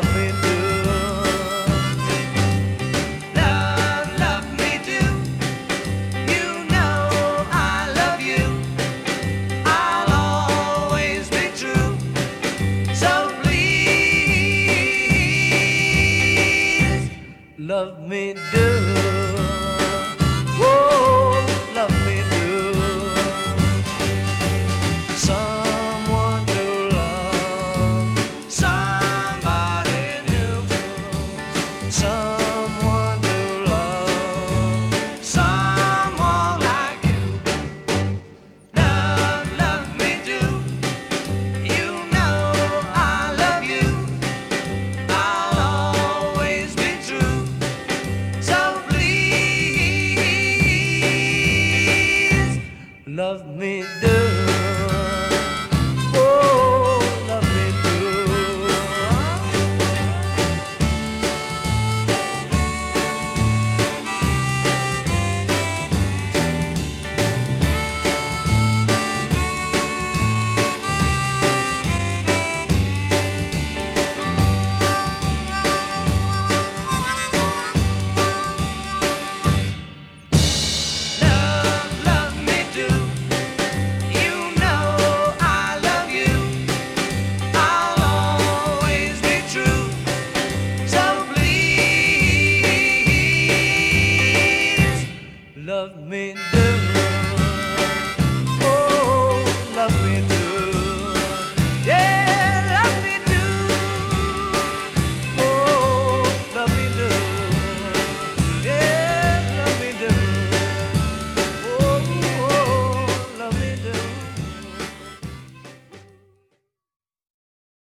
love me do. Love me do. You know I love you. I'll always be true. So please, love me do. Oh, love me do. Someone to love, somebody new. Someone to love, someone like you. Love me do. You know I love you. I'll always be true. So please, love me do. Oh, love me do. Love me do. You know I love you. I'll always be true. So please, love me do.